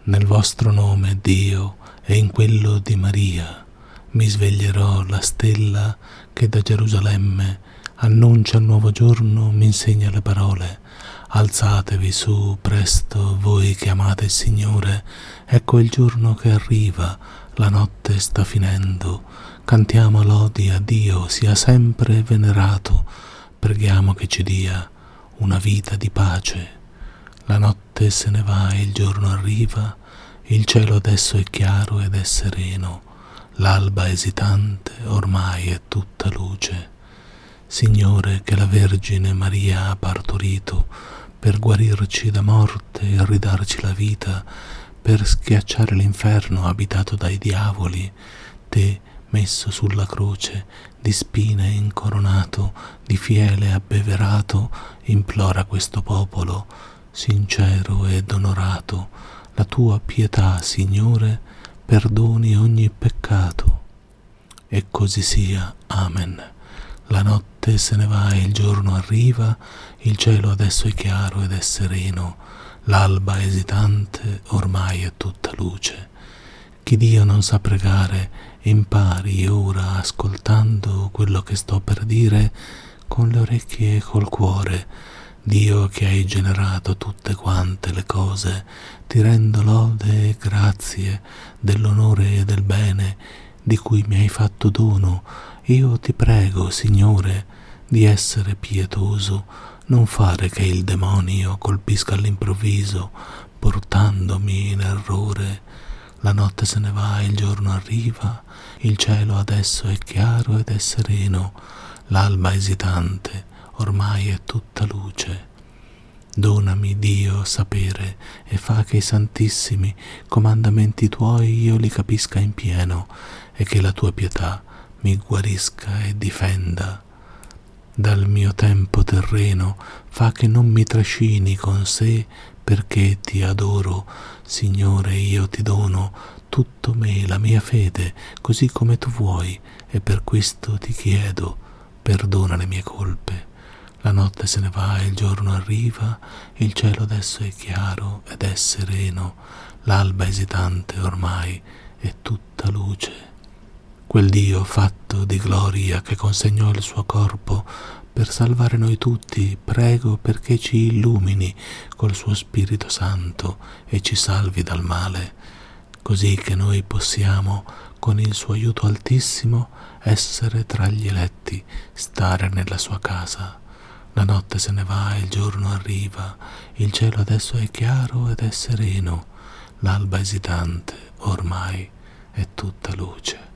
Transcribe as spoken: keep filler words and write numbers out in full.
Nel vostro nome, Dio, e in quello di Maria, mi sveglierò, la stella che da Gerusalemme annuncia il nuovo giorno, mi insegna le parole. Alzatevi su, presto, voi che amate il Signore, ecco il giorno che arriva, la notte sta finendo. Cantiamo lodi a Dio, sia sempre venerato, preghiamo che ci dia una vita di pace. La notte se ne va e il giorno arriva, il cielo adesso è chiaro ed è sereno, l'alba esitante ormai è tutta luce. Signore, che la Vergine Maria ha partorito per guarirci da morte e ridarci la vita, per schiacciare l'inferno abitato dai diavoli, te, messo sulla croce, di spine incoronato, di fiele abbeverato, implora questo popolo, sincero ed onorato, la tua pietà, Signore, perdoni ogni peccato. E così sia. Amen. La notte se ne va e il giorno arriva, il cielo adesso è chiaro ed è sereno, l'alba esitante ormai è tutta luce. Chi Dio non sa pregare, impari ora, ascoltando quello che sto per dire, con le orecchie e col cuore. Dio, che hai generato tutte quante le cose, ti rendo lode e grazie dell'onore e del bene di cui mi hai fatto dono. Io ti prego, Signore, di essere pietoso, non fare che il demonio colpisca all'improvviso, portandomi in errore. La notte se ne va e il giorno arriva, il cielo adesso è chiaro ed è sereno, l'alba esitante ormai è tutta luce. Donami, Dio, sapere e fa che i santissimi comandamenti tuoi io li capisca in pieno e che la tua pietà mi guarisca e difenda. Dal mio tempo terreno fa che non mi trascini con sé, perché ti adoro, Signore, io ti dono tutto me, la mia fede, così come tu vuoi, e per questo ti chiedo, perdona le mie colpe. La notte se ne va e il giorno arriva, il cielo adesso è chiaro ed è sereno, l'alba esitante ormai è tutta luce. Quel Dio fatto di gloria che consegnò il suo corpo per salvare noi tutti, prego perché ci illumini col suo Spirito Santo e ci salvi dal male, così che noi possiamo, con il suo aiuto altissimo, essere tra gli eletti, stare nella sua casa. La notte se ne va e il giorno arriva, il cielo adesso è chiaro ed è sereno, l'alba esitante ormai è tutta luce.